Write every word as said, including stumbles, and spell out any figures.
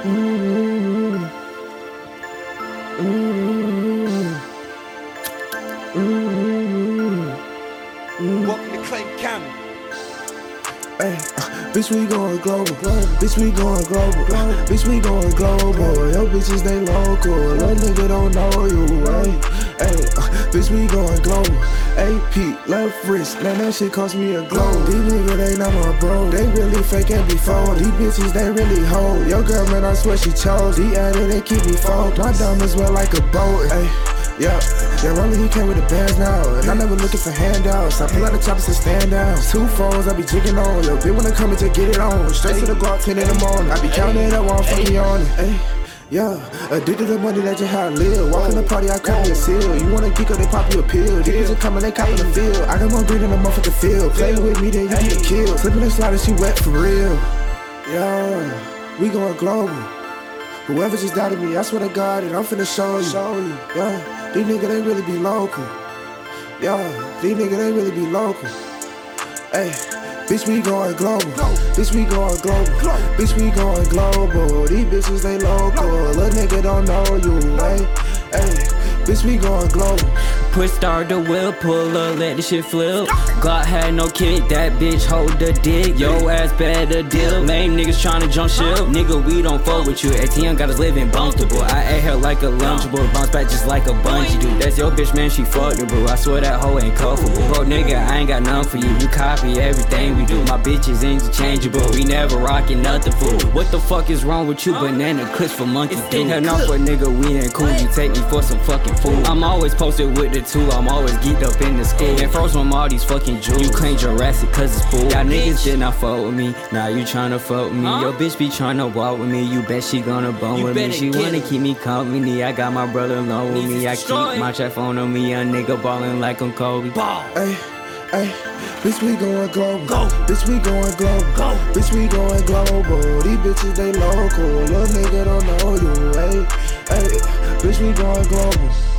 Mm-hmm. Mm-hmm. Mm-hmm. Welcome to Clayton County. Hey, uh, bitch, we going global. Bitch, we going global. Bitch, we going global. Yo, bitches, they local. Little nigga don't know you. Hey, hey, uh, bitch, we going global. A P, left wrist, man, that shit cost me a glow. These niggas, they not my bro. They really fake and be phone. These bitches, they really hold. Your girl, man, I swear she chose. The addict, they keep me phone. My diamonds wear like a boat. Hey. Yeah, yeah, Rolly, he came with the bands now. And I never looking for handouts. I pull out the choppers and stand down. Two phones, I be jigging on. Yo, bitch, when I come in to get it on. Straight to the Glock, ten in the morning. I be counting it up while I'm fucking on it. Ay, yeah, addicted to money, that's just how I live. Walk in the party, I crack me a seal. You wanna geek up, they pop you a pill. These bitches coming, they cop in the field. I got more green in the motherfucking field. Play with me, then you get a kill. Slipping and sliding, she wet for real. Yeah, we going global. Whoever just doubted me, I swear to God, and I'm finna show you. Show you. Yeah, these niggas, they really be local. Yeah, these niggas, they really be local. Hey, bitch, we going global. Bitch, we going global. Bitch, we going global. These bitches, they local. Little nigga don't know you. Hey, hey, bitch, we going global. Push start the wheel, pull up, let the shit flip. Glock had no kick, that bitch hold the dick. Yo ass better deal. Lame niggas tryna jump ship. Nigga, we don't fuck with you. A T M got us living bumpable. I ate her like a lunchable, bounce back just like a bungee dude. That's your bitch, man, she fucked her, bro. I swear that hoe ain't cuffable. Bro, nigga, I ain't got none for you. You copy everything we do. My bitch is interchangeable. We never rockin' nothing, fool. What the fuck is wrong with you? Banana clips for monkey dude. Hell no, for nigga, we ain't cool. You take me for some fucking fool. I'm always posted with the two. I'm always geeked up in the school. And froze from all these fucking jewels. You claim Jurassic cause it's full. Y'all niggas did not fuck with me. Now you tryna fuck with me. Your bitch be tryna walk with me. You bet she gonna bone with me. She wanna keep me company. I got my brother alone with me. I keep my trap phone on me. Young nigga ballin' like I'm Kobe. Hey, hey, bitch, we going global. Go. Bitch, we going global. Go. Bitch, we going global. These bitches, they local. Little nigga don't know you. Hey, hey, bitch, we going global.